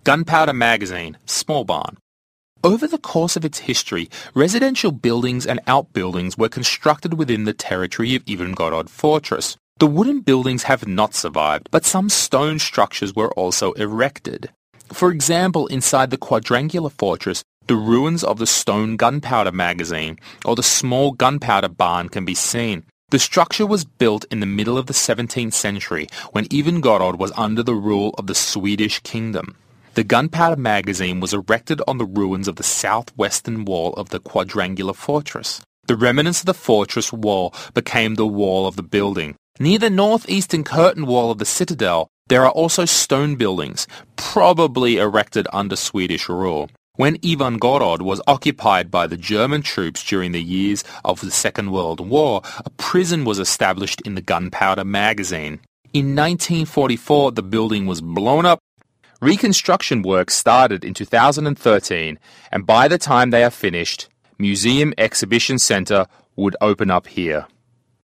Gunpowder Magazine, Small Barn. Over the course of its history, residential buildings and outbuildings were constructed within the territory of Ivangorod Fortress. The wooden buildings have not survived, but some stone structures were also erected. For example, inside the quadrangular fortress, the ruins of the stone gunpowder magazine or the small gunpowder barn can be seen. The structure was built in the middle of the 17th century when Ivangorod was under the rule of the Swedish kingdom. The gunpowder magazine was erected on the ruins of the southwestern wall of the quadrangular fortress. The remnants of the fortress wall became the wall of the building. Near the northeastern curtain wall of the citadel, there are also stone buildings, probably erected under Swedish rule. When Ivangorod was occupied by the German troops during the years of the Second World War, a prison was established in the gunpowder magazine. In 1944, the building was blown up. Reconstruction work started in 2013, and by the time they are finished, Museum Exhibition Centre would open up here.